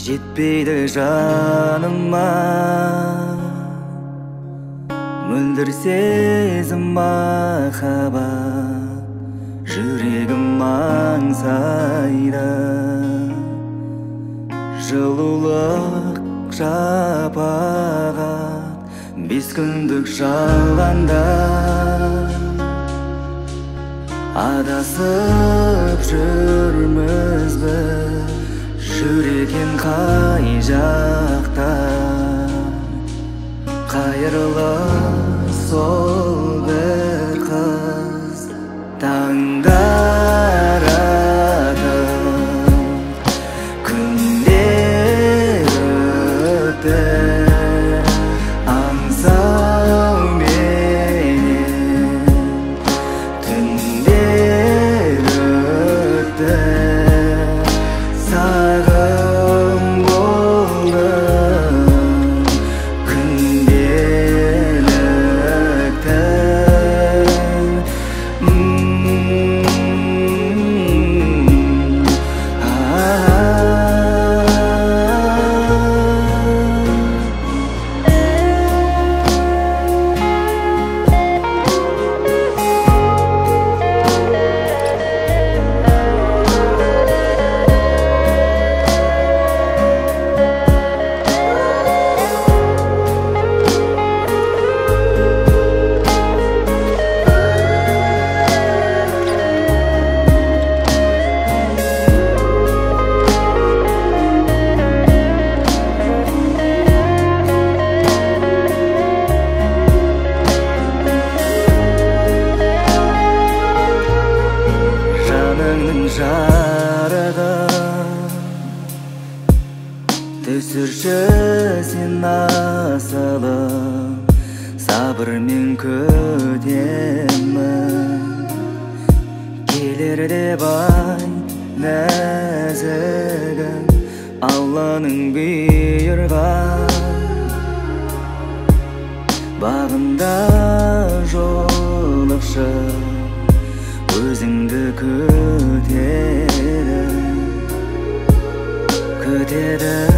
жетпейді жаныма, мөлдір сезім махаббат, жүрегім аңсайды. Жылулық шапағат, бес күндік жалғанда, адасып жүрміз біз, жүрегім қай жақта. Қайырлы сол бір қыз таңдар атып, күндер өтті, аңсауменен түндер өтті. Сағым болдым күнделікті, жарығым, түсірші сен асылым, сабырмен күтемін. Келер деп ай нәзігім, Алланың бұйырған бағында жолықшы, өзіңді күтеді